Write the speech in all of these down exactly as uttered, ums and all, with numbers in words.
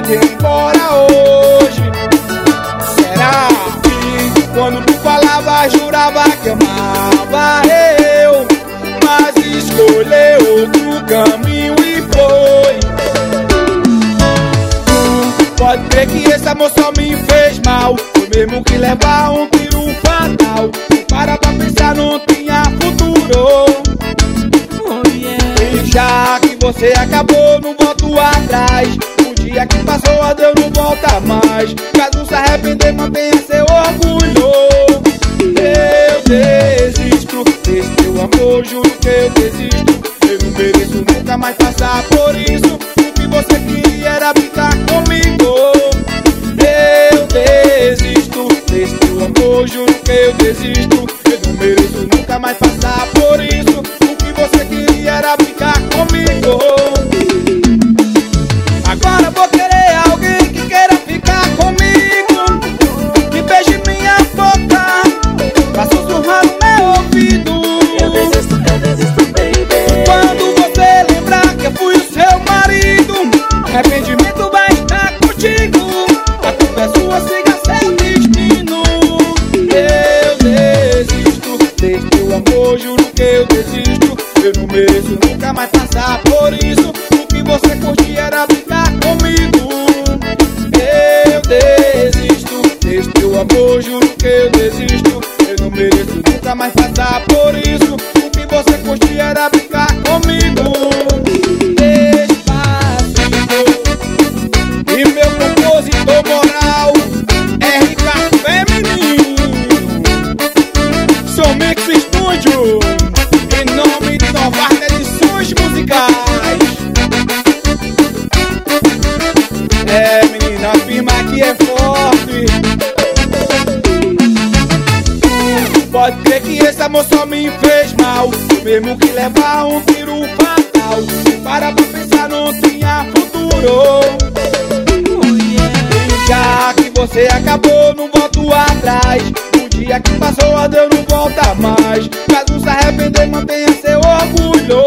ir embora hoje. Será que quando tu falava jurava que amava eu, mas escolheu outro caminho e foi? Pode crer que esse amor só me fez mal, foi mesmo que levar um tiro fatal. Para pra pensar, não tinha futuro. Oh, yeah. E já que você acabou, não volto atrás. O dia que passou, a Deus não volta mais. Caso se arrepender, mantenha seu orgulho. Eu desisto desse teu amor, juro que eu desisto. Eu não mereço nunca mais passar por isso. O que você queria era brincar comigo. Eu desisto desse teu amor, juro que eu desisto. Eu não mereço nunca mais passar por isso. O que você queria era brincar comigo. Agora vou querer alguém que queira ficar comigo, que beije minha boca, pra sussurrar no meu ouvido. Eu desisto, eu desisto, baby. Quando você lembrar que eu fui o seu marido, arrependimento vai estar contigo. A culpa é sua, siga seu destino. Eu desisto desse teu amor, juro que eu desisto. Eu não mereço nunca mais passar por isso. O que você curtia era brincar comigo. Eu desisto desse teu amor, juro que eu desisto. Eu não mereço nunca mais passar por isso. O que você curtia era brincar comigo. Despacito. E meu compositor moral é Ricardo Feminino. Sou Mix Studio, em nome de Novar Edições Musicais. É, menina, afirma que é forte. Pode crer que esse amor só me fez mal, mesmo que levar um tiro fatal. Para pra pensar, não tinha futuro. Oh, yeah. E já que você acabou, não volto atrás. O dia que passou, a Deus não volta mais. Caso se arrepender, mantenha seu orgulho.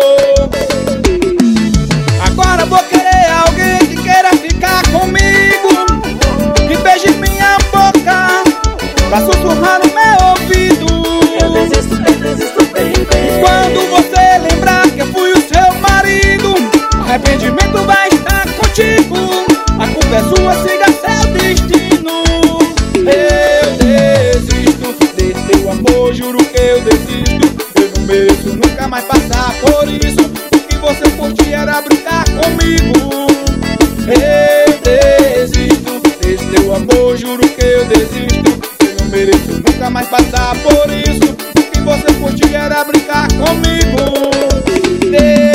Agora vou querer alguém que queira ficar comigo, que beije minha boca, pra sussurrar no meu ouvido. Eu desisto, eu desisto, baby. Quando você lembrar que eu fui o seu marido, arrependimento vai estar contigo. A culpa é sua, siga seu destino. Eu desisto desse teu amor, juro que eu desisto. Eu não mereço nunca mais passar por isso. O que você curtia era brincar comigo. Eu desisto desse teu amor, juro que eu desisto. Eu não mereço nunca mais passar por isso. O que você curtia era brincar comigo.